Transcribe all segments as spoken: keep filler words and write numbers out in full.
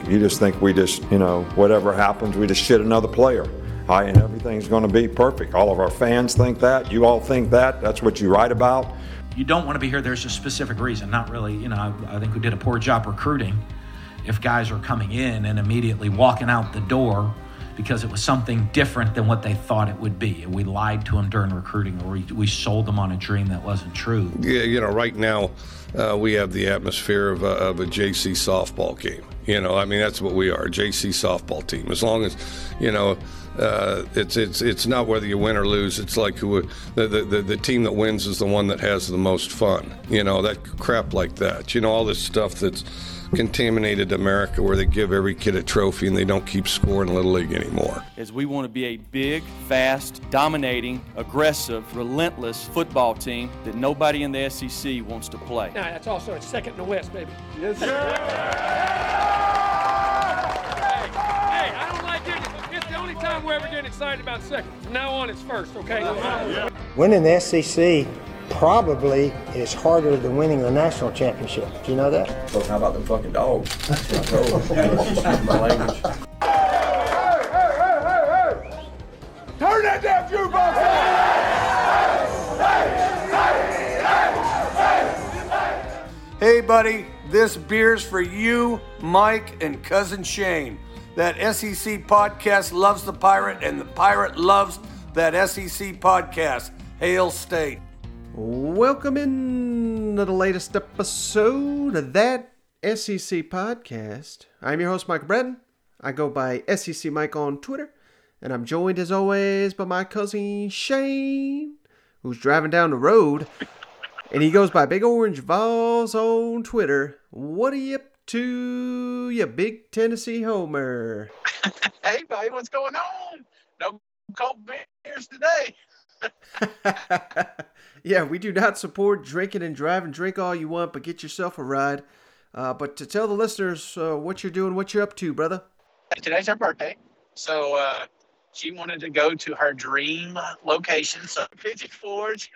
You just think we just, you know, whatever happens, we just shit another player. Hi, and everything's going to be perfect. All of our fans think that. You all think that. That's what you write about. You don't want to be here. There's a specific reason. Not really, you know, I, I think we did a poor job recruiting if guys are coming in and immediately walking out the door because it was something different than what they thought it would be. We lied to them during recruiting, or we, we sold them on a dream that wasn't true. Yeah, you know, right now uh, we have the atmosphere of a, of a J C softball game. You know, I mean, that's what we are, a J C softball team. As long as, you know, uh, it's it's it's not whether you win or lose. It's like who the, the the team that wins is the one that has the most fun. You know, that crap like that. You know, all this stuff that's contaminated America, where they give every kid a trophy and they don't keep scoring Little League anymore. As we want to be a big, fast, dominating, aggressive, relentless football team that nobody in the S E C wants to play. Now, that's also a second in the West, baby. Yes, sir. Hey, hey, I don't like it. It's the only time we're ever getting excited about second. From now on, it's first, okay? Yeah. Winning the S E C probably is harder than winning the national championship. Do you know that? So how about them fucking dogs? I told them. My language. Hey, hey, hey, hey, hey! Turn that damn jukebox on! Hey, buddy, this beer's for you, Mike, and Cousin Shane. That S E C podcast loves the Pirate, and the Pirate loves that S E C podcast. Hail State. Welcome in to the latest episode of that S E C podcast. I'm your host, Mike Breton. I go by S E C Mike on Twitter, and I'm joined as always by my cousin Shane, who's driving down the road, and he goes by Big Orange Vols on Twitter. What are you up to, you big Tennessee homer? Hey, buddy, what's going on? No cold beers today. Yeah, we do not support drinking and driving. Drink all you want, but get yourself a ride. Uh, but to tell the listeners uh, what you're doing, what you're up to, brother. Today's her birthday, so uh, she wanted to go to her dream location, so Pigeon Forge,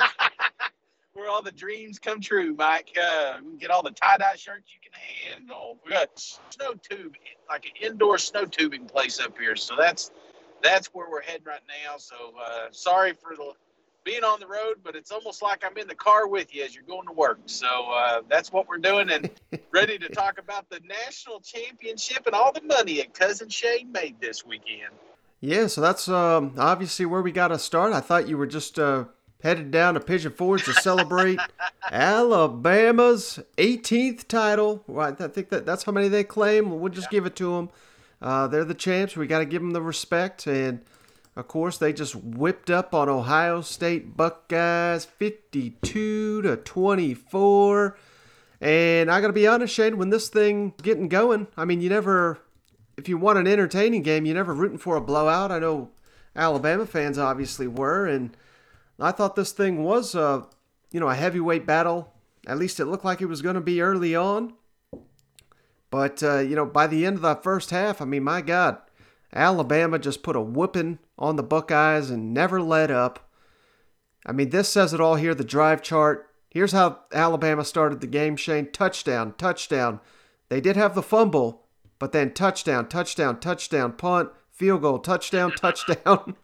where all the dreams come true, Mike. Uh, we can get all the tie-dye shirts you can handle. We got snow tube, like an indoor snow tubing place up here, so that's that's where we're heading right now. So uh, sorry for the being on the road, but it's almost like I'm in the car with you as you're going to work. So uh, that's what we're doing, and ready to talk about the national championship and all the money that Cousin Shane made this weekend. Yeah, so that's um, obviously where we got to start. I thought you were just uh, headed down to Pigeon Forge to celebrate Alabama's eighteenth title. Right, I think that that's how many they claim. We'll just yeah. give it to them. Uh, they're the champs. We got to give them the respect, and of course, they just whipped up on Ohio State Buckeyes fifty-two to twenty-four. And I got to be honest, Shane, when this thing getting going, I mean, you never, if you want an entertaining game, you're never rooting for a blowout. I know Alabama fans obviously were, and I thought this thing was, a, you know, a heavyweight battle. At least it looked like it was going to be early on. But, uh, you know, by the end of the first half, I mean, my God, Alabama just put a whooping on the Buckeyes and never let up. I mean, this says it all here, the drive chart. Here's how Alabama started the game, Shane. Touchdown, touchdown. They did have the fumble, but then touchdown, touchdown, touchdown, punt, field goal, touchdown, touchdown.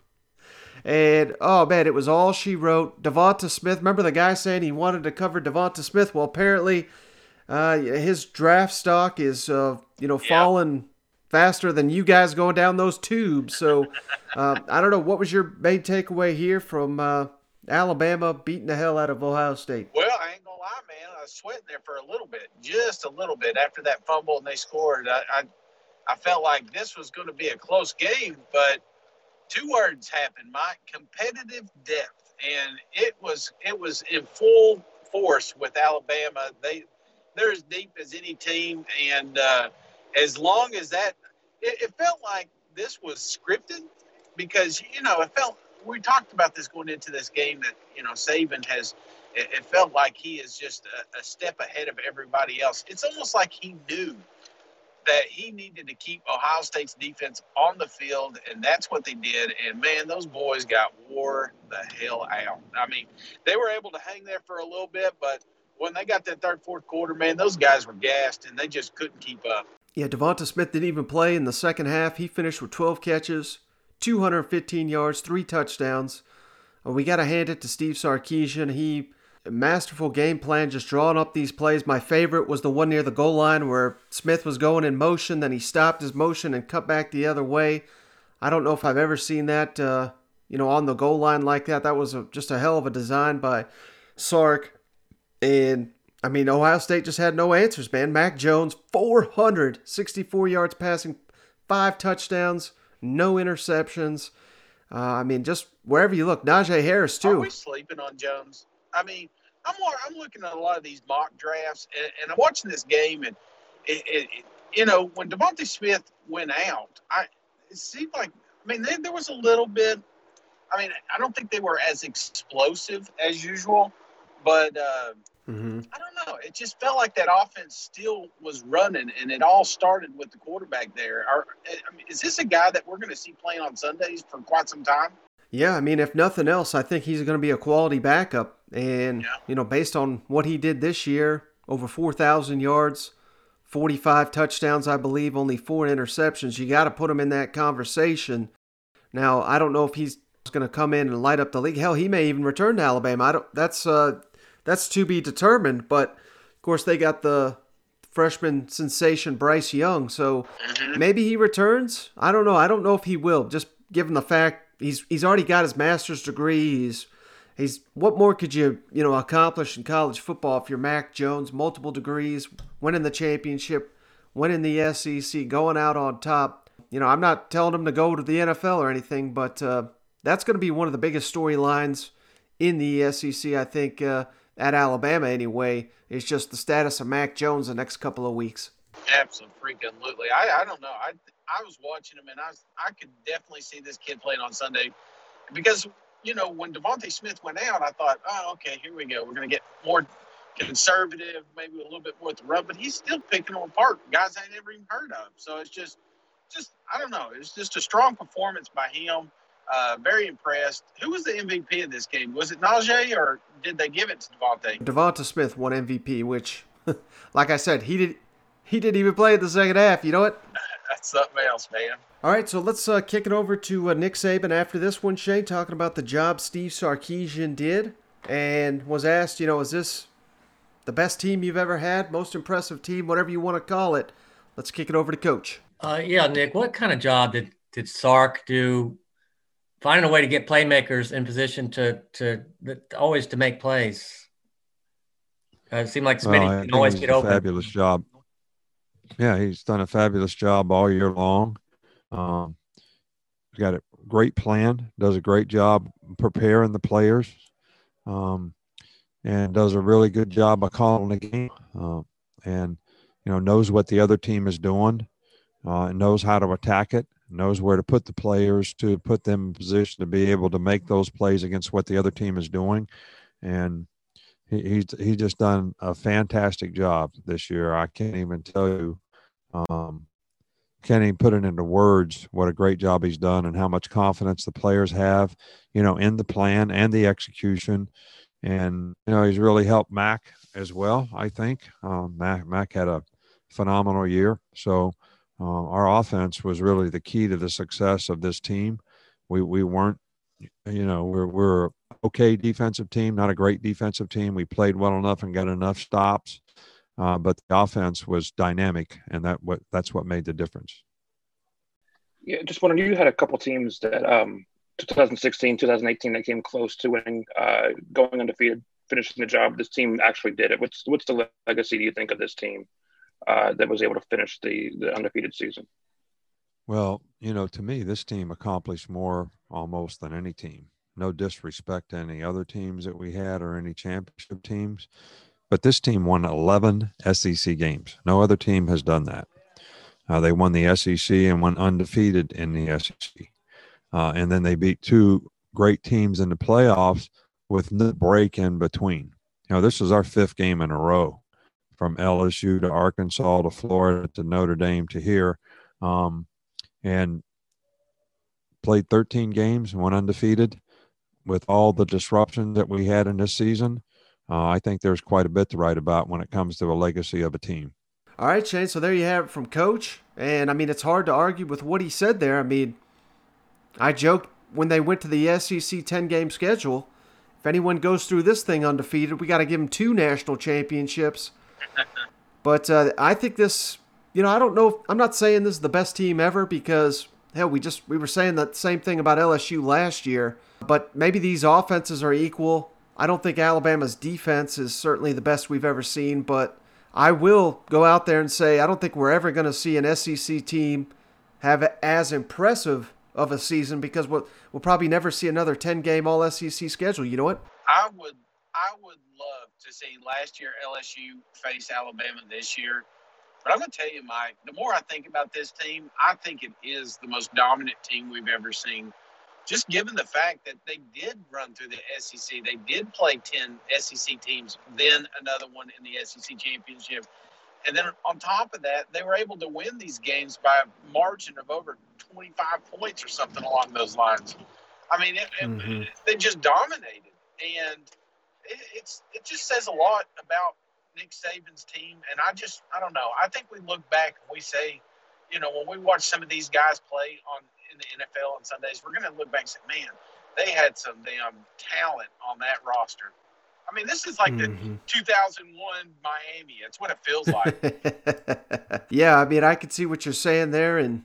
And, oh, man, it was all she wrote. Devonta Smith, remember the guy saying he wanted to cover Devonta Smith? Well, apparently uh, his draft stock is, uh, you know, yeah. falling faster than you guys going down those tubes. So, uh, I don't know. What was your main takeaway here from uh, Alabama beating the hell out of Ohio State? Well, I ain't going to lie, man. I was sweating there for a little bit, just a little bit after that fumble and they scored. I, I, I felt like this was going to be a close game, but two words happened, Mike: competitive depth. And it was it was in full force with Alabama. They, they're as deep as any team, and uh, as long as that, it, it felt like this was scripted because, you know, it felt, we talked about this going into this game that, you know, Saban has, it, it felt like he is just a, a step ahead of everybody else. It's almost like he knew that he needed to keep Ohio State's defense on the field, and that's what they did. And, man, those boys got wore the hell out. I mean, they were able to hang there for a little bit, but when they got that third, fourth quarter, man, those guys were gassed, and they just couldn't keep up. Yeah, Devonta Smith didn't even play in the second half. He finished with twelve catches, two hundred fifteen yards, three touchdowns. Uh, we got to hand it to Steve Sarkisian. He masterful game plan, just drawing up these plays. My favorite was the one near the goal line where Smith was going in motion, then he stopped his motion and cut back the other way. I don't know if I've ever seen that, uh, you know, on the goal line like that. That was a, just a hell of a design by Sark. And, I mean, Ohio State just had no answers, man. Mac Jones, four hundred sixty-four yards passing, five touchdowns, no interceptions. Uh, I mean, just wherever you look. Najee Harris, too. Are we sleeping on Jones? I mean, I'm I'm looking at a lot of these mock drafts, and, and I'm watching this game, and it, it, it, you know, when Devonta Smith went out, I it seemed like, I mean, they, there was a little bit. I mean, I don't think they were as explosive as usual, but uh, mm-hmm. I don't know. It just felt like that offense still was running, and it all started with the quarterback there. Are, I mean, is this a guy that we're going to see playing on Sundays for quite some time? Yeah, I mean, if nothing else, I think he's going to be a quality backup. And, yeah. you know, based on what he did this year, over four thousand yards, forty-five touchdowns, I believe, only four interceptions, you got to put him in that conversation. Now, I don't know if he's going to come in and light up the league. Hell, he may even return to Alabama. I don't. That's uh, that's to be determined. But, of course, they got the freshman sensation Bryce Young. So mm-hmm. maybe he returns. I don't know. I don't know if he will, just given the fact He's he's already got his master's degree. He's he's what more could you you know accomplish in college football if you're Mac Jones? Multiple degrees, winning the championship, winning the S E C, going out on top. You know, I'm not telling him to go to the N F L or anything, but uh, that's going to be one of the biggest storylines in the S E C. I think uh, at Alabama anyway. It's just the status of Mac Jones the next couple of weeks. Absolutely. I I don't know. I. I was watching him, and I was, I could definitely see this kid playing on Sunday because, you know, when Devonta Smith went out, I thought, oh, okay, here we go. We're going to get more conservative, maybe a little bit more with the rub, but he's still picking them apart, guys I never even heard of. So it's just, just I don't know. It's just a strong performance by him. Uh, very impressed. Who was the M V P of this game? Was it Najee, or did they give it to Devonta? Devonta Smith won M V P, which, like I said, he did. He didn't even play in the second half. You know what? That's something else, man. All right, so let's uh, kick it over to uh, Nick Saban after this one, Shane, talking about the job Steve Sarkisian did and was asked, you know, is this the best team you've ever had, most impressive team, whatever you want to call it? Let's kick it over to Coach. Uh, yeah, Nick, what kind of job did, did Sark do finding a way to get playmakers in position to to, to always to make plays? Uh, it seemed like Smitty well, can always get open. Fabulous job. Yeah, he's done a fabulous job all year long. Um, he's got a great plan, does a great job preparing the players, um, and does a really good job of calling the game. Uh, and, you know, knows what the other team is doing, uh, and knows how to attack it, knows where to put the players to put them in position to be able to make those plays against what the other team is doing. And He, he's he's just done a fantastic job this year. I can't even tell you, um, can't even put it into words what a great job he's done and how much confidence the players have, you know, in the plan and the execution. And, you know, he's really helped Mac as well, I think. Um, Mac, Mac had a phenomenal year. So uh, our offense was really the key to the success of this team. We we weren't, you know, we're we're okay defensive team, not a great defensive team. We played well enough and got enough stops, uh, but the offense was dynamic, and that what that's what made the difference. Yeah, just wondering, you had a couple teams that um, twenty sixteen, twenty eighteen that came close to winning, uh, going undefeated, finishing the job. This team actually did it. What's what's the legacy do you think of this team uh, that was able to finish the the undefeated season? Well, you know, to me, this team accomplished more almost than any team. No disrespect to any other teams that we had or any championship teams, but this team won eleven S E C games. No other team has done that. Uh, they won the S E C and went undefeated in the S E C. Uh, and then they beat two great teams in the playoffs with no break in between. You know, this is our fifth game in a row, from L S U to Arkansas to Florida to Notre Dame to here. Um, and played thirteen games and went undefeated. With all the disruption that we had in this season, uh, I think there's quite a bit to write about when it comes to a legacy of a team. All right, Shane, so there you have it from Coach. And, I mean, it's hard to argue with what he said there. I mean, I joked when they went to the S E C ten-game schedule, if anyone goes through this thing undefeated, we got to give them two national championships. But uh, I think this, you know, I don't know. I'm not saying this is the best team ever because, hell, we just we were saying that same thing about L S U last year. But maybe these offenses are equal. I don't think Alabama's defense is certainly the best we've ever seen, but I will go out there and say I don't think we're ever going to see an S E C team have as impressive of a season because we'll, we'll probably never see another ten-game all S E C schedule. You know what? I would I would love to see last year L S U face Alabama this year. But I'm going to tell you, Mike, the more I think about this team, I think it is the most dominant team we've ever seen. Just given the fact that they did run through the S E C, they did play ten S E C teams, then another one in the S E C championship. And then on top of that, they were able to win these games by a margin of over twenty-five points or something along those lines. I mean, it, mm-hmm. it, they just dominated. And it, it's it just says a lot about Nick Saban's team. And I just, I don't know. I think we look back and we say, you know, when we watch some of these guys play on in the N F L on Sundays, we're going to look back and say, man, they had some damn talent on that roster. I mean, this is like mm-hmm. the two thousand one Miami. It's what it feels like. Yeah, I mean, I can see what you're saying there. And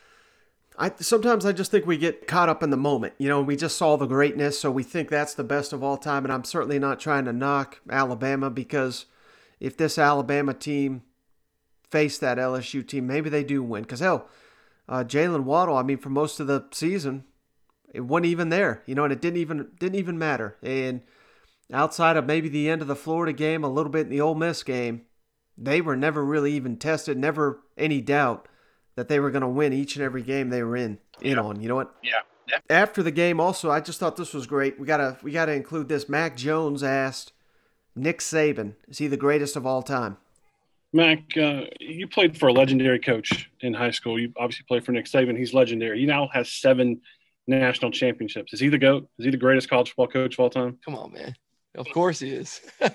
I sometimes I just think we get caught up in the moment. You know, we just saw the greatness, so we think that's the best of all time. And I'm certainly not trying to knock Alabama because if this Alabama team faced that L S U team, maybe they do win. Because, hell, uh, Jalen Waddle, I mean, for most of the season, it wasn't even there. You know, and it didn't even didn't even matter. And outside of maybe the end of the Florida game, a little bit in the Ole Miss game, they were never really even tested, never any doubt that they were going to win each and every game they were in, in yeah. on. You know what? Yeah. yeah. After the game also, I just thought this was great. We gotta we gotta include this. Mac Jones asked Nick Saban, is he the greatest of all time? Mac, uh, you played for a legendary coach in high school. You obviously played for Nick Saban. He's legendary. He now has seven national championships. Is he the GOAT? Is he the greatest college football coach of all time? Come on, man. Of course he is.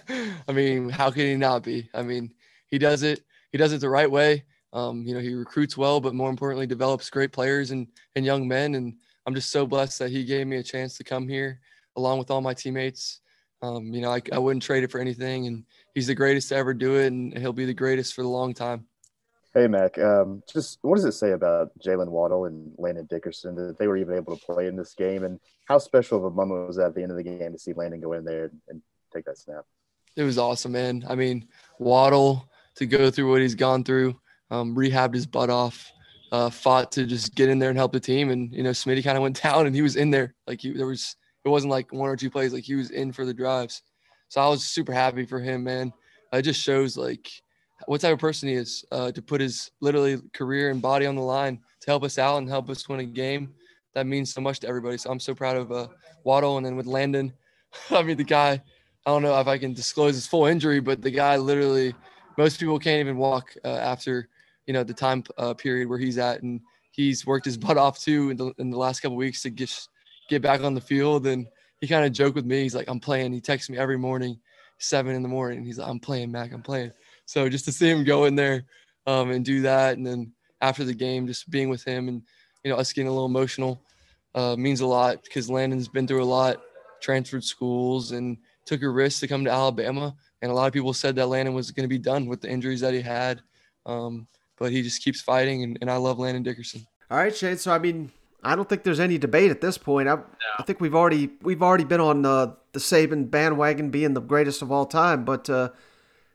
I mean, how can he not be? I mean, he does it. He does it the right way. Um, you know, he recruits well, but more importantly, develops great players and, and young men. And I'm just so blessed that he gave me a chance to come here along with all my teammates. Um, you know, I, I wouldn't trade it for anything. And he's the greatest to ever do it, and he'll be the greatest for the long time. Hey, Mac, um, just what does it say about Jalen Waddle and Landon Dickerson that they were even able to play in this game? And how special of a moment was that at the end of the game to see Landon go in there and take that snap? It was awesome, man. I mean, Waddle, to go through what he's gone through, um, rehabbed his butt off, uh, fought to just get in there and help the team. And, you know, Smitty kind of went down and he was in there. Like, he, there was – it wasn't like one or two plays. Like, he was in for the drives. So I was super happy for him, man. It just shows, like – what type of person he is uh, to put his literally career and body on the line to help us out and help us win a game. That means so much to everybody. So I'm so proud of uh, Waddle. And then with Landon, I mean, the guy, I don't know if I can disclose his full injury, but the guy literally, most people can't even walk uh, after, you know, the time uh, period where he's at. And he's worked his butt off too in the, in the last couple of weeks to get, get back on the field. And he kind of joked with me. He's like, I'm playing. He texts me every morning, seven in the morning. He's like, I'm playing, Mac, I'm playing. So just to see him go in there um, and do that, and then after the game, just being with him and, you know, us getting a little emotional uh, means a lot because Landon's been through a lot, transferred schools, and took a risk to come to Alabama. And a lot of people said that Landon was going to be done with the injuries that he had, um, but he just keeps fighting, and, and I love Landon Dickerson. All right, Shane. So, I mean, I don't think there's any debate at this point. I, no. I think we've already we've already been on uh, the Saban bandwagon being the greatest of all time, but uh, –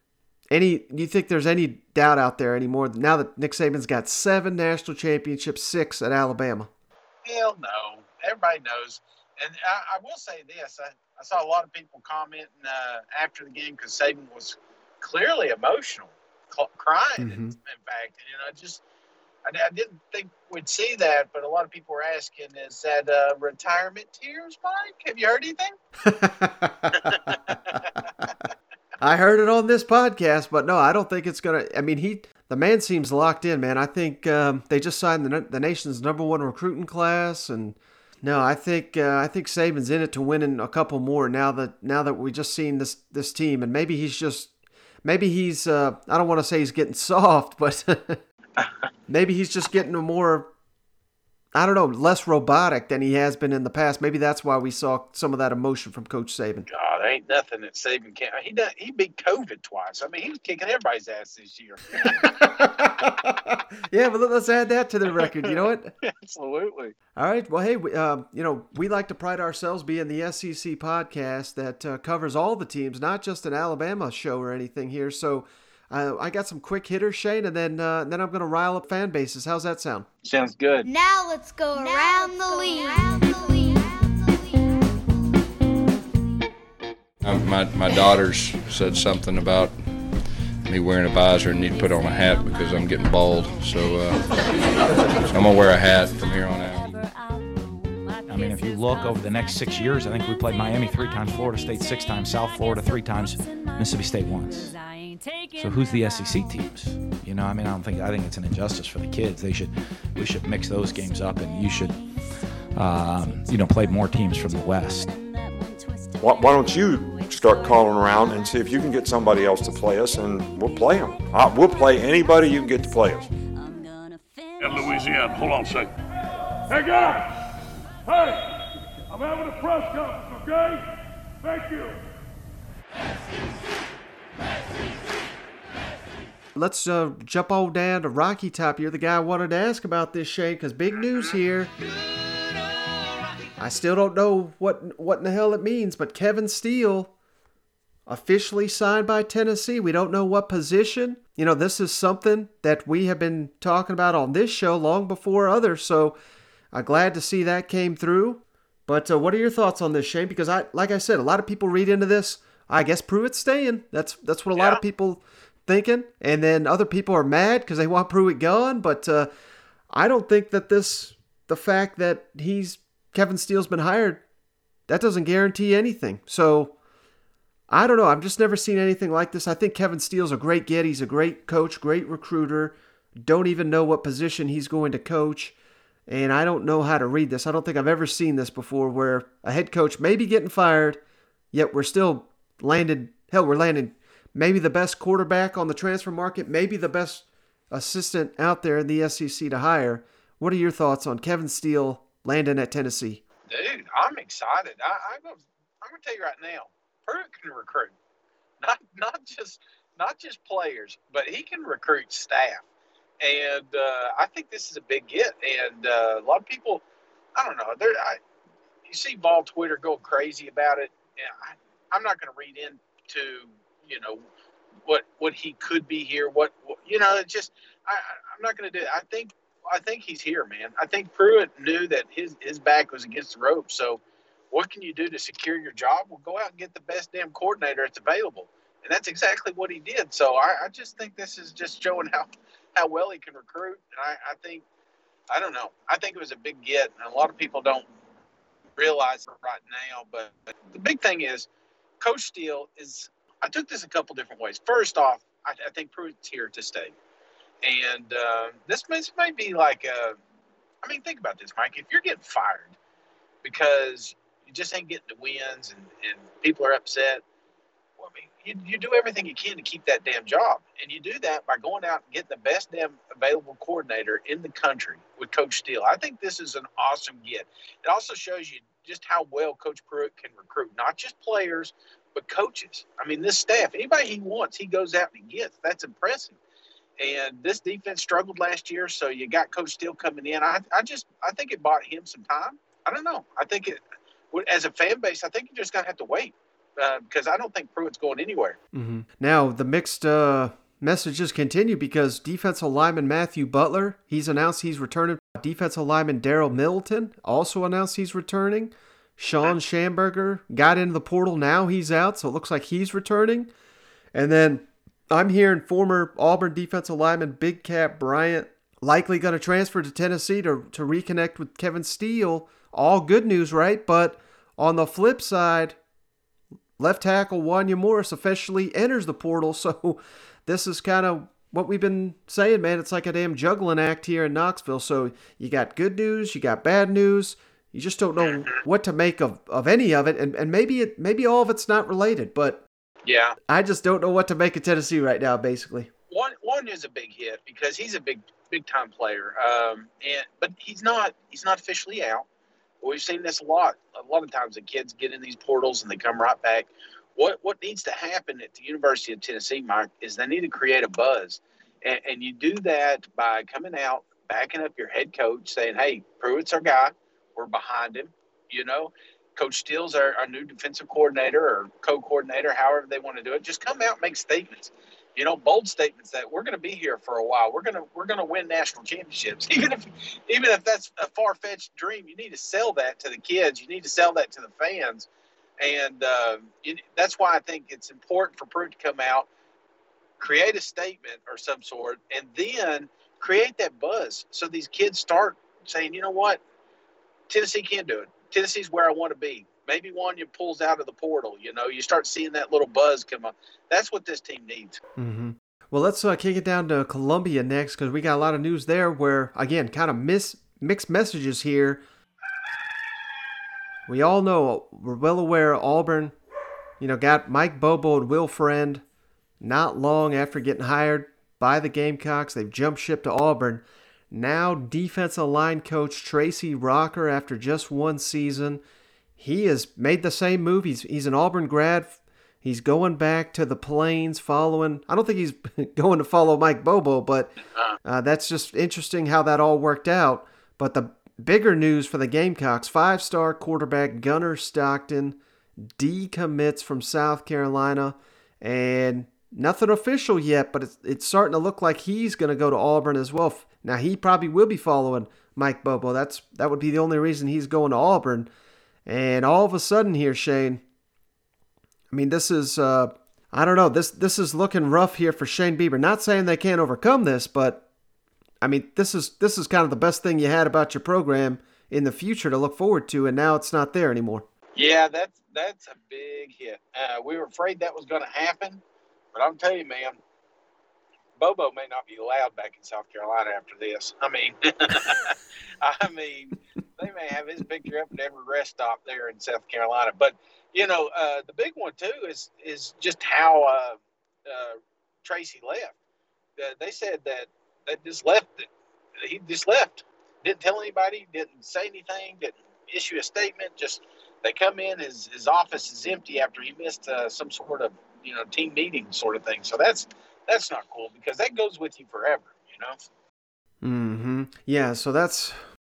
Any? Do you think there's any doubt out there anymore now that Nick Saban's got seven national championships, six at Alabama? Hell no. Everybody knows. And I, I will say this. I, I saw a lot of people commenting uh, after the game because Saban was clearly emotional, cl- crying, mm-hmm. in, in fact. And, you know, just I, I didn't think we'd see that, but a lot of people were asking, is that uh, retirement tears, Mike? Have you heard anything? I heard it on this podcast, but no, I don't think it's going to – I mean, he the man seems locked in, man. I think um, they just signed the the nation's number one recruiting class. And, no, I think uh, I think Saban's in it to win in a couple more now that now that we just seen this this team. And maybe he's just maybe he's, uh, I don't want to say he's getting soft, but maybe he's just getting a more, I don't know, less robotic than he has been in the past. Maybe that's why we saw some of that emotion from Coach Saban. God, ain't nothing that Saban can't. He done, he beat COVID twice. I mean, he was kicking everybody's ass this year. Yeah, but let's add that to the record. You know what? Absolutely. All right. Well, hey, we, uh, you know, we like to pride ourselves being the S E C podcast that uh, covers all the teams, not just an Alabama show or anything here. So uh, I got some quick hitters, Shane, and then uh, then I'm going to rile up fan bases. How's that sound? Sounds good. Now let's go now around, let's the go around the league. Um, my, my daughters said something about me wearing a visor and need to put on a hat because I'm getting bald. So, uh, so I'm going to wear a hat from here on out. I mean, if you look over the next six years, I think we played Miami three times, Florida State six times, South Florida three times, Mississippi State once. So who's the S E C teams? You know, I mean, I don't think, I think it's an injustice for the kids. They should, we should mix those games up, and you should, um, you know, play more teams from the West. Why, why don't you start calling around and see if you can get somebody else to play us, and we'll play them. Uh, we'll play anybody you can get to play us. In Louisiana, hold on a second. Hey guys, hey, I'm having a press conference, okay? Thank you. Let's uh, jump on down to Rocky Top. You're the guy I wanted to ask about this, Shane, because big news here. I still don't know what what in the hell it means, but Kevin Steele officially signed by Tennessee. We don't know what position. You know, this is something that we have been talking about on this show long before others, so I'm glad to see that came through. But uh, what are your thoughts on this, Shane? Because, I, like I said, a lot of people read into this, I guess Pruitt's staying. That's, that's what a yeah. lot of people thinking. And then other people are mad because they want Pruitt gone. But uh, I don't think that this, the fact that he's Kevin Steele's been hired, that doesn't guarantee anything. So, I don't know. I've just never seen anything like this. I think Kevin Steele's a great get. He's a great coach, great recruiter. Don't even know what position he's going to coach. And I don't know how to read this. I don't think I've ever seen this before where a head coach may be getting fired, yet we're still landed, hell, we're landing maybe the best quarterback on the transfer market, maybe the best assistant out there in the S E C to hire. What are your thoughts on Kevin Steele landing at Tennessee? Dude, I'm excited. I, I'm gonna, I'm gonna tell you right now, Pruitt can recruit, not not just not just players, but he can recruit staff, and uh, I think this is a big get. And uh, a lot of people, I don't know, they're I, you see Vol Twitter go crazy about it. And I, I'm not going to read into you know what what he could be here. What, what you know, it's just I, I'm not going to do it. I think. I think he's here, man. I think Pruitt knew that his, his back was against the rope. So what can you do to secure your job? Well, go out and get the best damn coordinator that's available. And that's exactly what he did. So I, I just think this is just showing how, how well he can recruit. And I, I think, I don't know, I think it was a big get. And a lot of people don't realize it right now. But, but the big thing is Coach Steele is – I took this a couple different ways. First off, I, I think Pruitt's here to stay. And uh, this, this may be like a, I mean, think about this, Mike. If you're getting fired because you just ain't getting the wins and, and people are upset, well, I mean, you, you do everything you can to keep that damn job. And you do that by going out and getting the best damn available coordinator in the country with Coach Steele. I think this is an awesome get. It also shows you just how well Coach Pruitt can recruit, not just players, but coaches. I mean, this staff, anybody he wants, he goes out and he gets. That's impressive. And this defense struggled last year, so you got Coach Steele coming in. I, I just, I think it bought him some time. I don't know. I think it, as a fan base, I think you're just gonna have to wait uh, because I don't think Pruitt's going anywhere. Mm-hmm. Now the mixed uh, messages continue because defensive lineman Matthew Butler, he's announced he's returning. Defensive lineman Daryl Middleton also announced he's returning. Sean Schamberger got into the portal. Now he's out, so it looks like he's returning. And then I'm hearing former Auburn defensive lineman Big Cat Bryant likely going to transfer to Tennessee to, to reconnect with Kevin Steele. All good news, right? But on the flip side, left tackle Wanya Morris officially enters the portal. So this is kind of what we've been saying, man. It's like a damn juggling act here in Knoxville. So you got good news, you got bad news. You just don't know what to make of, of any of it. And, and maybe it maybe all of it's not related, but Yeah. I just don't know what to make of Tennessee right now, basically. One one is a big hit because he's a big big time player. Um, and but he's not he's not officially out. We've seen this a lot. A lot of times the kids get in these portals and they come right back. What what needs to happen at the University of Tennessee, Mike, is they need to create a buzz. And, and you do that by coming out, backing up your head coach, saying, hey, Pruitt's our guy. We're behind him. You know, Coach Steele's our, our new defensive coordinator or co-coordinator, however they want to do it. Just come out and make statements. You know, bold statements that we're going to be here for a while. We're going to we're going to win national championships. Even if even if that's a far-fetched dream, you need to sell that to the kids. You need to sell that to the fans, and uh, it, that's why I think it's important for Pruitt to come out, create a statement or some sort, and then create that buzz so these kids start saying, you know what, Tennessee can do it. Tennessee's where I want to be. Maybe one you pulls out of the portal, you know, you start seeing that little buzz come up. That's what this team needs. Mm-hmm. Well, let's uh, kick it down to Columbia next because we got a lot of news there where, again, kind of miss, mixed messages here. We all know, we're well aware Auburn, you know, got Mike Bobo and Will Friend not long after getting hired by the Gamecocks. They've jumped ship to Auburn. Now defensive line coach Tracy Rocker after just one season. He has made the same move. He's, he's an Auburn grad. He's going back to the Plains following. I don't think he's going to follow Mike Bobo, but uh, that's just interesting how that all worked out. But the bigger news for the Gamecocks, five-star quarterback Gunnar Stockton decommits from South Carolina. And nothing official yet, but it's, it's starting to look like he's going to go to Auburn as well. Now, he probably will be following Mike Bobo. That's That would be the only reason he's going to Auburn. And all of a sudden here, Shane, I mean, this is, uh, I don't know, this this is looking rough here for Shane Beamer. Not saying they can't overcome this, but, I mean, this is this is kind of the best thing you had about your program in the future to look forward to, and now it's not there anymore. Yeah, that's, that's a big hit. Uh, we were afraid that was going to happen, but I'm telling you, man, Bobo may not be allowed back in South Carolina after this. I mean, I mean, they may have his picture up at every rest stop there in South Carolina. But, you know, uh, the big one, too, is is just how uh, uh, Tracy left. Uh, they said that they just left. He just left. Didn't tell anybody, didn't say anything, didn't issue a statement. Just they come in, his, his office is empty after he missed uh, some sort of, you know, team meeting sort of thing. So that's that's not cool because that goes with you forever, you know? Mm-hmm. Yeah, so that's...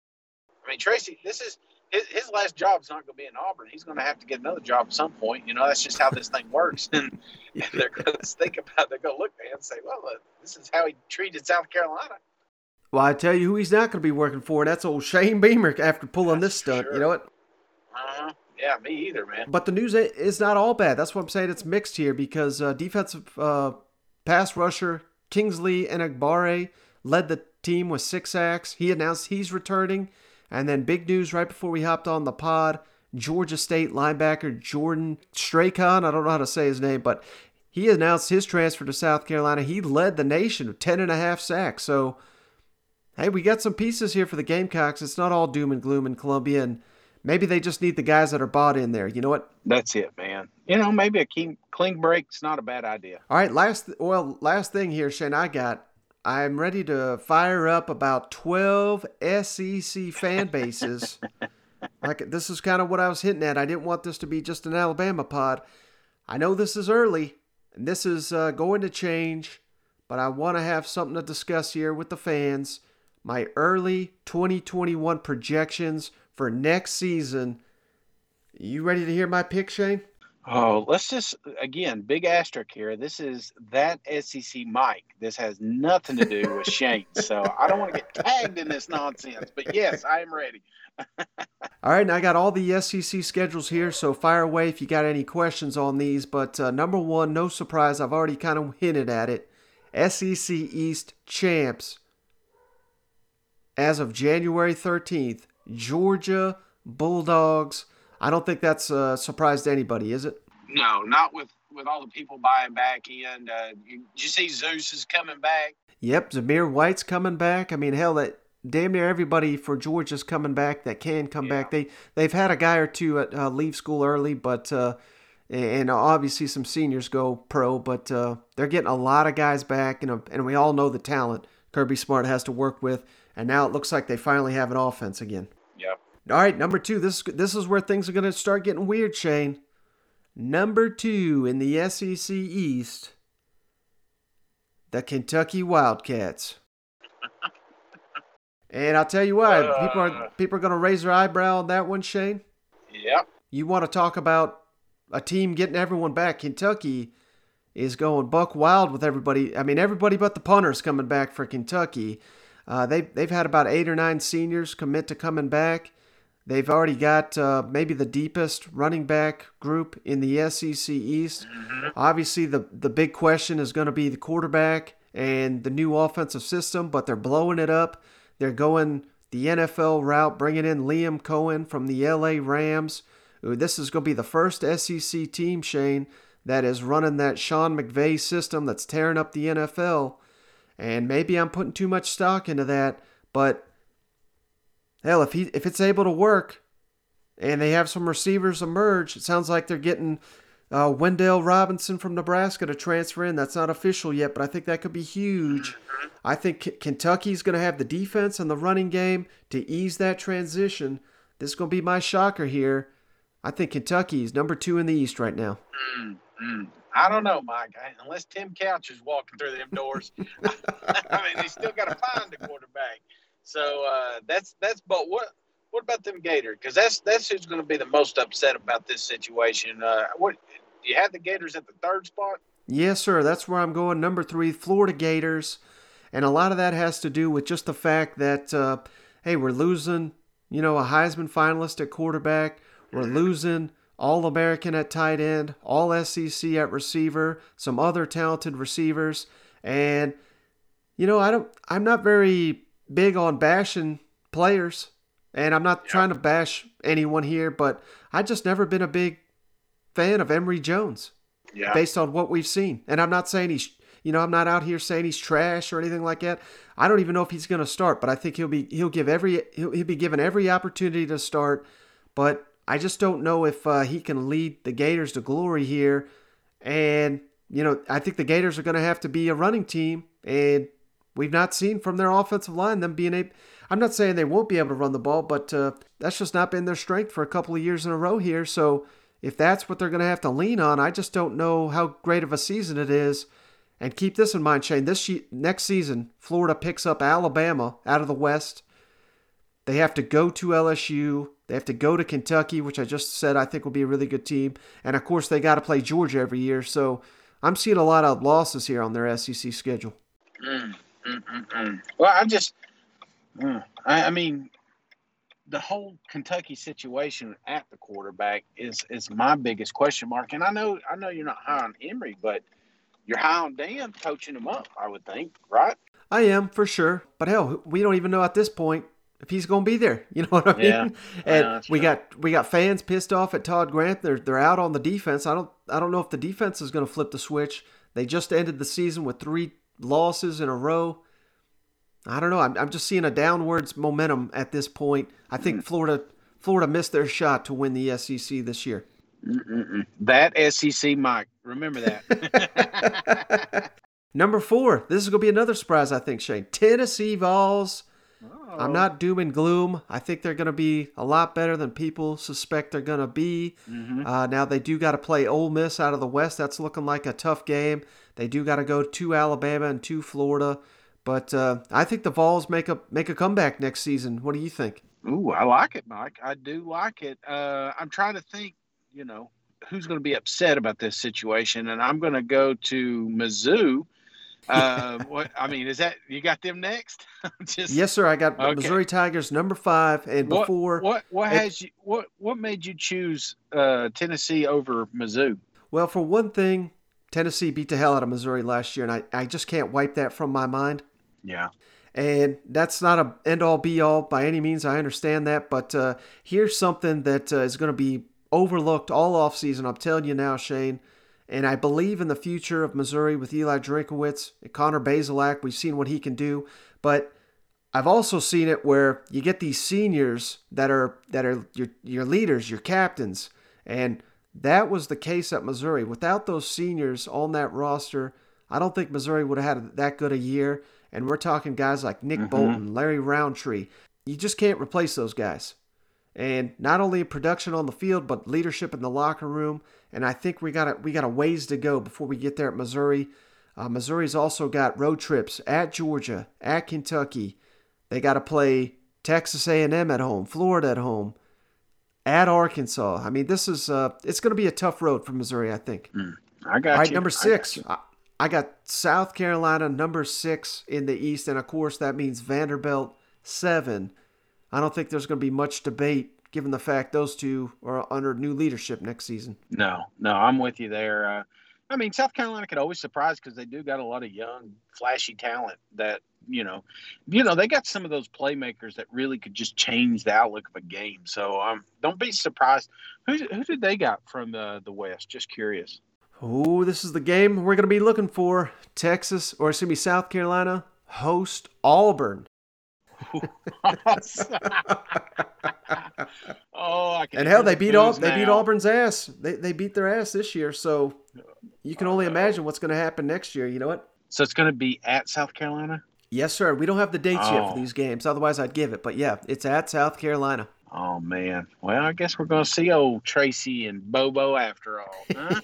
I mean, Tracy, this is his, his last job's not going to be in Auburn. He's going to have to get another job at some point. You know, that's just how this thing works. And, and they're going to think about it. They're going to look at it and say, well, uh, this is how he treated South Carolina. Well, I tell you who he's not going to be working for, and that's old Shane Beamer after pulling that's this stunt. Sure. You know what? Uh-huh. Yeah, me either, man. But the news is not all bad. That's what I'm saying. It's mixed here because uh, defensive uh, pass rusher Kingsley Enagbare led the team with six sacks. He announced he's returning. And then big news right before we hopped on the pod, Georgia State linebacker Jordan Strachan, I don't know how to say his name, but he announced his transfer to South Carolina. He led the nation with ten and a half sacks. So, hey, we got some pieces here for the Gamecocks. It's not all doom and gloom in Columbia, and maybe they just need the guys that are bought in there. You know what? That's it, man. You know, maybe a clean, clean break's not a bad idea. All right, last well, last thing here, Shane, I got. I'm ready to fire up about twelve S E C fan bases. Like, this is kind of what I was hinting at. I didn't want this to be just an Alabama pod. I know this is early, and this is uh, going to change, but I want to have something to discuss here with the fans. My early twenty twenty-one projections for next season. You ready to hear my pick, Shane? Oh, let's just, again, big asterisk here. This is that S E C Mike. This has nothing to do with Shane. So I don't want to get tagged in this nonsense. But, yes, I am ready. All right, and I got all the S E C schedules here, so fire away if you got any questions on these. But uh, number one, no surprise, I've already kind of hinted at it. S E C East champs as of January thirteenth, Georgia Bulldogs. I don't think that's a surprise to anybody, is it? No, not with, with all the people buying back in. Uh, you, did you see Zeus is coming back? Yep, Zamir White's coming back. I mean, hell, that damn near everybody for Georgia's coming back that can come yeah. back. They, they've had a guy or two at, uh, leave school early, but, uh, and obviously some seniors go pro, but uh, they're getting a lot of guys back, and, and we all know the talent Kirby Smart has to work with, and now it looks like they finally have an offense again. Yep. All right, number two. This this is where things are going to start getting weird, Shane. Number two in the S E C East, the Kentucky Wildcats. And I'll tell you what, uh, people are people are going to raise their eyebrow on that one, Shane. Yep. You want to talk about a team getting everyone back? Kentucky is going buck wild with everybody. I mean, everybody but the punters coming back for Kentucky. Uh, they they've had about eight or nine seniors commit to coming back. They've already got uh, maybe the deepest running back group in the S E C East. Mm-hmm. Obviously, the the big question is going to be the quarterback and the new offensive system, but they're blowing it up. They're going the N F L route, bringing in Liam Cohen from the L A Rams. This is going to be the first S E C team, Shane, that is running that Sean McVay system that's tearing up the N F L. And maybe I'm putting too much stock into that, but hell, if he if it's able to work and they have some receivers emerge, it sounds like they're getting uh, Wendell Robinson from Nebraska to transfer in. That's not official yet, but I think that could be huge. I think K- Kentucky's going to have the defense and the running game to ease that transition. This is going to be my shocker here. I think Kentucky's number two in the East right now. Mm-hmm. I don't know, Mike. I, unless Tim Couch is walking through them doors, I mean, they still got to find the quarterback. So uh, that's that's. But what what about them Gators? Because that's that's who's going to be the most upset about this situation. Uh, what do you have the Gators at the third spot? Yes, sir. That's where I'm going. Number three, Florida Gators, and a lot of that has to do with just the fact that uh, hey, we're losing, you know, a Heisman finalist at quarterback. We're losing All-American at tight end, All S E C at receiver, some other talented receivers, and you know, I don't. I'm not very big on bashing players, and I'm not yeah. trying to bash anyone here, but I just never been a big fan of Emory Jones, yeah. based on what we've seen. And I'm not saying he's, you know, I'm not out here saying he's trash or anything like that. I don't even know if he's going to start, but I think he'll be he'll give every he'll, he'll be given every opportunity to start, but I just don't know if uh, he can lead the Gators to glory here. And, you know, I think the Gators are going to have to be a running team. And we've not seen from their offensive line them being able – I'm not saying they won't be able to run the ball, but uh, that's just not been their strength for a couple of years in a row here. So if that's what they're going to have to lean on, I just don't know how great of a season it is. And keep this in mind, Shane. This she- next season, Florida picks up Alabama out of the West. They have to go to L S U. They have to go to Kentucky, which I just said I think will be a really good team. And, of course, they got to play Georgia every year. So I'm seeing a lot of losses here on their S E C schedule. Mm, mm, mm, mm. Well, I just mm, – I, I mean, the whole Kentucky situation at the quarterback is is my biggest question mark. And I know I know you're not high on Emory, but you're high on Dan coaching him up, I would think, right? I am, for sure. But, hell, we don't even know at this point if he's going to be there. You know what I mean? Yeah. And yeah, we true. got we got fans pissed off at Todd Grant. They're they're out on the defense. I don't I don't know if the defense is going to flip the switch. They just ended the season with three losses in a row. I don't know. I'm I'm just seeing a downwards momentum at this point. I think mm. Florida Florida missed their shot to win the S E C this year. Mm-mm-mm. That S E C, Mike. Remember that. Number four. This is going to be another surprise, I think, Shane. Tennessee Vols. Oh. I'm not doom and gloom. I think they're going to be a lot better than people suspect they're going to be. Mm-hmm. Uh, now, they do got to play Ole Miss out of the West. That's looking like a tough game. They do got to go to Alabama and to Florida. But uh, I think the Vols make a make a comeback next season. What do you think? Ooh, I like it, Mike. I do like it. Uh, I'm trying to think, you know, who's going to be upset about this situation, and I'm going to go to Mizzou. uh, what I mean is that you got them next? Just, yes, sir. I got okay. Missouri Tigers number five, and what, before what what it, has you what what made you choose uh, Tennessee over Mizzou? Well, for one thing, Tennessee beat the hell out of Missouri last year, and I, I just can't wipe that from my mind. Yeah. And that's not a end-all, be-all by any means. I understand that. But uh, here's something that uh, is going to be overlooked all offseason. I'm telling you now, Shane. And I believe in the future of Missouri with Eli Drinkowitz and Connor Bazelak. We've seen what he can do. But I've also seen it where you get these seniors that are that are your, your leaders, your captains. And that was the case at Missouri. Without those seniors on that roster, I don't think Missouri would have had that good a year. And we're talking guys like Nick mm-hmm. Bolton, Larry Roundtree. You just can't replace those guys. And not only production on the field, but leadership in the locker room. And I think we got a, we got a ways to go before we get there at Missouri. Uh, Missouri's also got road trips at Georgia, at Kentucky. They got to play Texas A and M at home, Florida at home, at Arkansas. I mean, this is uh, it's going to be a tough road for Missouri, I think. Mm, I got All right, you. number six. I got, I, I got South Carolina, number six in the East. And, of course, that means Vanderbilt, seven. I don't think there's going to be much debate given the fact those two are under new leadership next season. No, no, I'm with you there. Uh, I mean, South Carolina could always surprise because they do got a lot of young, flashy talent that, you know, you know, they got some of those playmakers that really could just change the outlook of a game. So um, don't be surprised. Who, who did they got from the, the West? Just curious. Oh, this is the game we're going to be looking for. Texas, or excuse me, South Carolina, host Auburn. oh, I can and hell, they beat all they beat Auburn's ass. They they beat their ass this year, so you can only imagine what's going to happen next year. You know what? So it's going to be at South Carolina? Yes, sir. We don't have the dates oh. yet for these games. Otherwise, I'd give it. But yeah, it's at South Carolina. Oh man. Well, I guess we're going to see old Tracy and Bobo after all. Huh?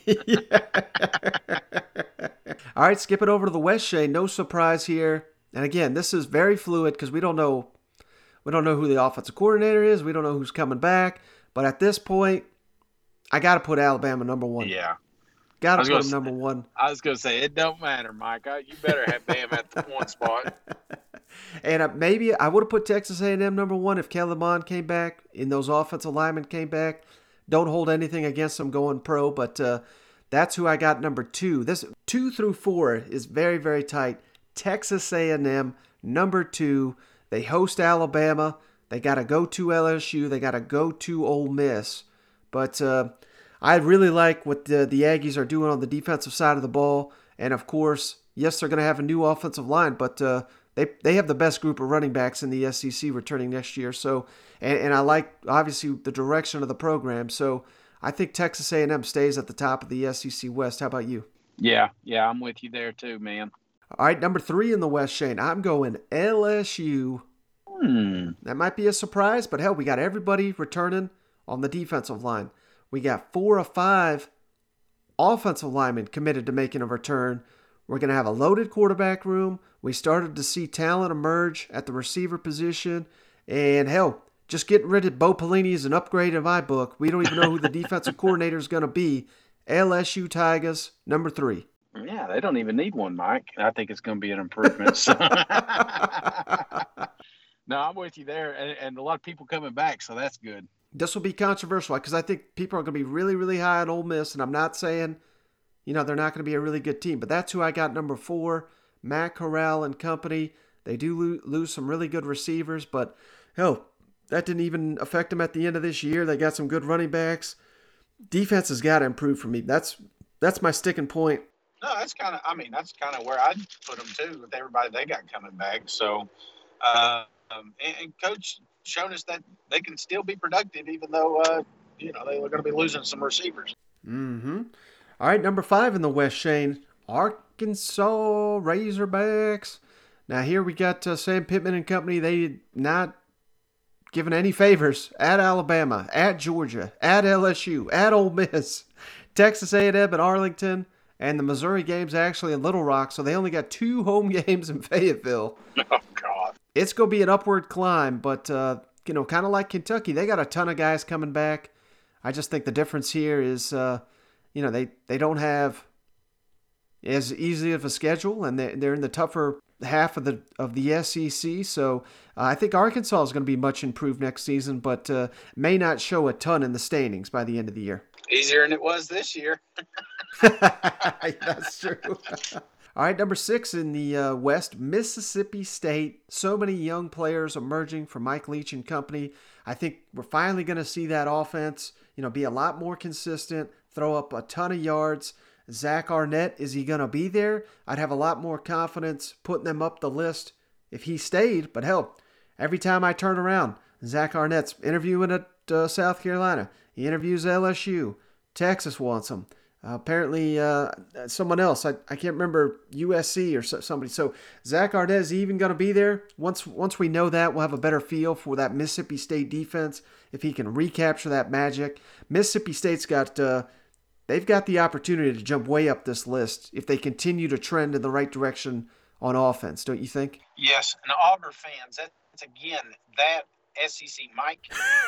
All right, skip it over to the West, Shane. No surprise here. And again, this is very fluid because we don't know we don't know who the offensive coordinator is. We don't know who's coming back. But at this point, I got to put Alabama number one. Yeah. Got to put them number one. I was going to say, it don't matter, Mike. You better have Bama at the one spot. And uh, maybe I would have put Texas A and M number one if Kellen Mond came back and those offensive linemen came back. Don't hold anything against them going pro, but uh, that's who I got number two. This two through four is very, very tight. Texas A and M, number two. They host Alabama. They got to go to L S U. They got to go to Ole Miss. But uh, I really like what the, the Aggies are doing on the defensive side of the ball. And, of course, yes, they're going to have a new offensive line, but uh, they they have the best group of running backs in the S E C returning next year. So, and, and I like, obviously, the direction of the program. So I think Texas A and M stays at the top of the S E C West. How about you? Yeah, yeah, I'm with you there too, man. All right, number three in the West, Shane. I'm going L S U. Hmm. That might be a surprise, but hell, we got everybody returning on the defensive line. We got four or five offensive linemen committed to making a return. We're going to have a loaded quarterback room. We started to see talent emerge at the receiver position. And hell, just getting rid of Bo Pelini is an upgrade in my book. We don't even know who the defensive coordinator is going to be. L S U Tigers, number three. Yeah, they don't even need one, Mike. I think it's going to be an improvement. So. No, I'm with you there, and, and a lot of people coming back, so that's good. This will be controversial because I think people are going to be really, really high on Ole Miss, and I'm not saying, you know, they're not going to be a really good team, but that's who I got number four, Matt Corral and company. They do lo- lose some really good receivers, but hell, that didn't even affect them at the end of this year. They got some good running backs. Defense has got to improve for me. That's that's my sticking point. No, that's kind of, I mean, that's kind of where I'd put them too with everybody they got coming back. So, uh, um, and, and Coach showed us that they can still be productive even though, uh, you know, they're going to be losing some receivers. Mm-hmm. All right, number five in the West, Shane. Arkansas Razorbacks. Now here we got uh, Sam Pittman and company. They not given any favors at Alabama, at Georgia, at L S U, at Ole Miss, Texas A and M at Arlington. And the Missouri game's actually in Little Rock, so they only got two home games in Fayetteville. Oh, God. It's going to be an upward climb, but, uh, you know, kind of like Kentucky, they got a ton of guys coming back. I just think the difference here is, uh, you know, they, they don't have as easy of a schedule, and they're, they're in the tougher half of the of the S E C. So uh, I think Arkansas is going to be much improved next season, but uh, may not show a ton in the standings by the end of the year. Easier than it was this year. That's true. All right, number six in the uh, West, Mississippi State. So many young players emerging from Mike Leach and company. I think we're finally going to see that offense, you know, be a lot more consistent, throw up a ton of yards. Zach Arnett, is he going to be there? I'd have a lot more confidence putting them up the list if he stayed. But hell, every time I turn around, Zach Arnett's interviewing at uh, South Carolina. He interviews L S U. Texas wants him. Uh, apparently, uh, someone else, I, I can't remember, U S C or so, somebody. So Zach Arnett, is he even going to be there? Once once we know that, we'll have a better feel for that Mississippi State defense, if he can recapture that magic. Mississippi State's got, uh, they've got the opportunity to jump way up this list if they continue to trend in the right direction on offense, don't you think? Yes, and Auburn fans, that's, again, that S E C Mike.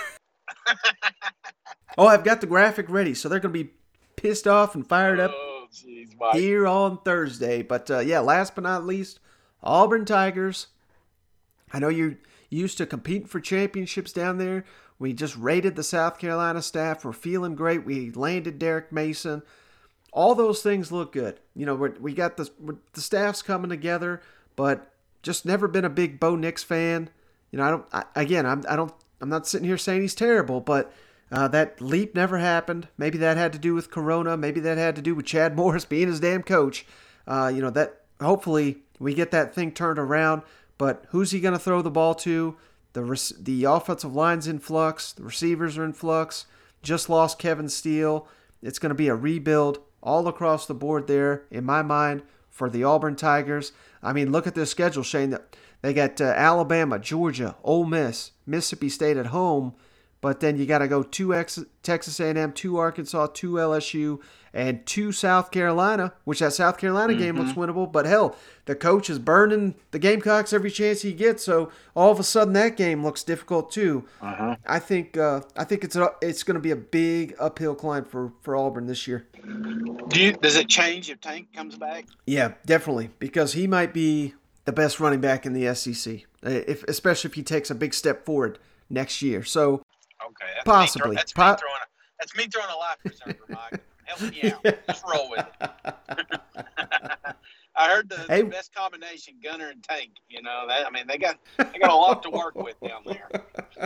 Oh, I've got the graphic ready, so they're going to be pissed off and fired up oh, geez, Mike. here on Thursday. But uh, yeah, last but not least, Auburn Tigers. I know you're used to competing for championships down there. We just raided the South Carolina staff. We're feeling great. We landed Derek Mason. All those things look good. You know, we're, we got the we're, the staff's coming together, but just never been a big Bo Nix fan. You know, I don't. I, again, I'm I don't. I'm not sitting here saying he's terrible, but. Uh, that leap never happened. Maybe that had to do with Corona. Maybe that had to do with Chad Morris being his damn coach. Uh, you know, that hopefully we get that thing turned around. But who's he going to throw the ball to? The the offensive line's in flux. The receivers are in flux. Just lost Kevin Steele. It's going to be a rebuild all across the board there, in my mind, for the Auburn Tigers. I mean, look at their schedule, Shane. They got uh, Alabama, Georgia, Ole Miss, Mississippi State at home. But then you got to go to Texas A and M, to Arkansas, to L S U, and to South Carolina, which that South Carolina game Mm-hmm. looks winnable. But hell, the coach is burning the Gamecocks every chance he gets, so all of a sudden that game looks difficult too. Uh-huh. I think uh, I think it's a, it's going to be a big uphill climb for, for Auburn this year. Do you, does it change if Tank comes back? Yeah, definitely, because he might be the best running back in the S E C, if, especially if he takes a big step forward next year. So. Okay, that's Possibly. Me, that's, Po- me throwing a, that's me throwing a life preserver, Mike. Help me out. Just roll with it. I heard the, Hey. the best combination, Gunner and Tank. You know, that, I mean, they got they got a lot to work with down there.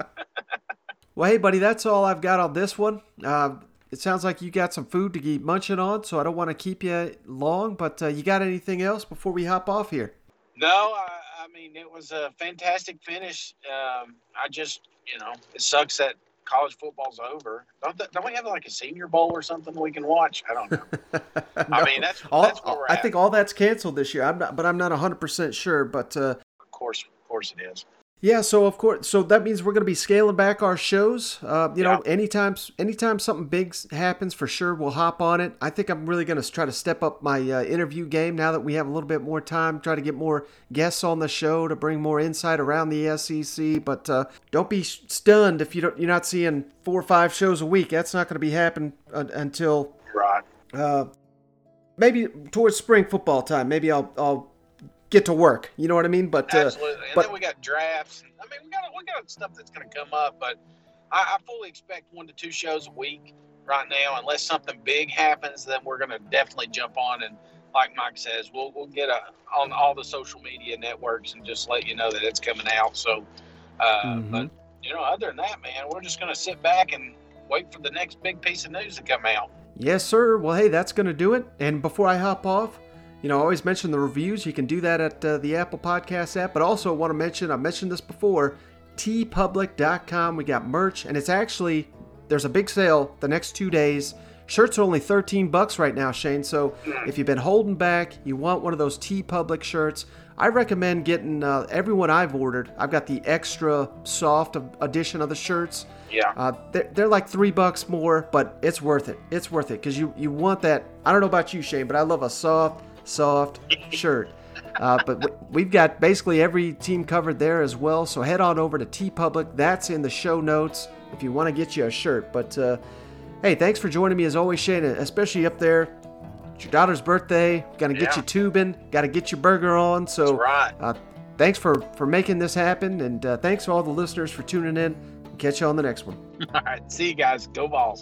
Well, hey, buddy, that's all I've got on this one. Uh, it sounds like you got some food to keep munching on, so I don't want to keep you long. But uh, you got anything else before we hop off here? No, I, I mean, it was a fantastic finish. Um, I just, you know, it sucks that college football's over. Don't, th- don't we have like a Senior Bowl or something we can watch? I don't know. I mean, that's, all, that's where we're I at. think all that's canceled this year. I'm not, but I'm not one hundred percent sure. But uh, Of course, of course it is. yeah, so of course, so that means we're going to be scaling back our shows. Uh, you know, Yeah. anytime, anytime something big happens, for sure we'll hop on it. I think I'm really going to try to step up my uh, interview game now that we have a little bit more time. Try to get more guests on the show to bring more insight around the S E C. But uh, don't be stunned if you don't, you're not seeing four or five shows a week. That's not going to be happening uh, until right. Uh, maybe towards spring football time. Maybe I'll I'll get to work. You know what I mean? But uh, Absolutely. And but then we got drafts. I mean, we got we got stuff that's going to come up, but I, I fully expect one to two shows a week right now. Unless something big happens, then we're going to definitely jump on and, like Mike says, we'll we'll get a, on all the social media networks and just let you know that it's coming out. So, uh, Mhm. but you know, other than that, man, we're just going to sit back and wait for the next big piece of news to come out. Yes, sir. Well, hey, that's going to do it. And before I hop off, you know, I always mention the reviews. You can do that at uh, the Apple Podcast app. But also want to mention, I mentioned this before, tee public dot com. We got merch, and it's actually, there's a big sale the next two days. Shirts are only thirteen bucks right now, Shane. So if you've been holding back, you want one of those TeePublic shirts, I recommend getting uh, everyone I've ordered. I've got the extra soft edition of the shirts. Yeah. Uh, they're, they're like three bucks more, but it's worth it. It's worth it because you, you want that. I don't know about you, Shane, but I love a soft, soft shirt. Uh, but w- we've got basically every team covered there as well. So head on over to TeePublic. That's in the show notes if you want to get you a shirt. But uh, hey, thanks for joining me as always, Shane, especially up there. It's your daughter's birthday. Got to get Yeah. you tubing. Got to get your burger on. So That's right. uh, thanks for, for making this happen. And uh, thanks to all the listeners for tuning in. Catch you on the next one. All right. See you guys. Go Vols.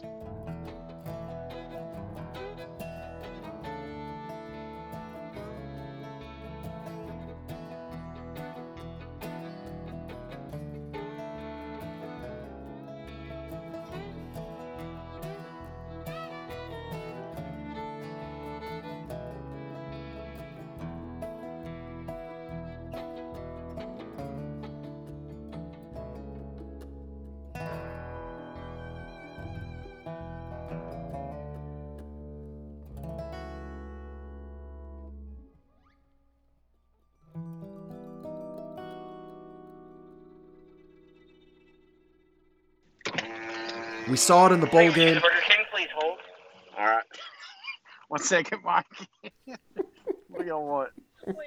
We saw it in the bowl game. Burger King, please hold. All right. One second, Mike. What do y'all want?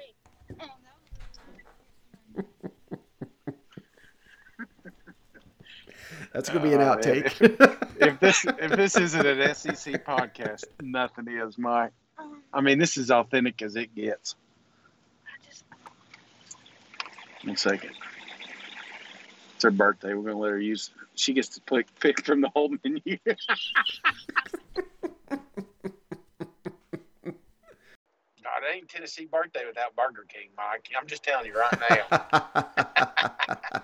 That's gonna be an Uh, outtake. If, if this if this isn't an S E C podcast, nothing is, Mike. I mean, this is authentic as it gets. One second. It's her birthday. We're gonna let her use. She gets to pick pick from the whole menu. God, it ain't Tennessee birthday without Burger King, Mike. I'm just telling you right now.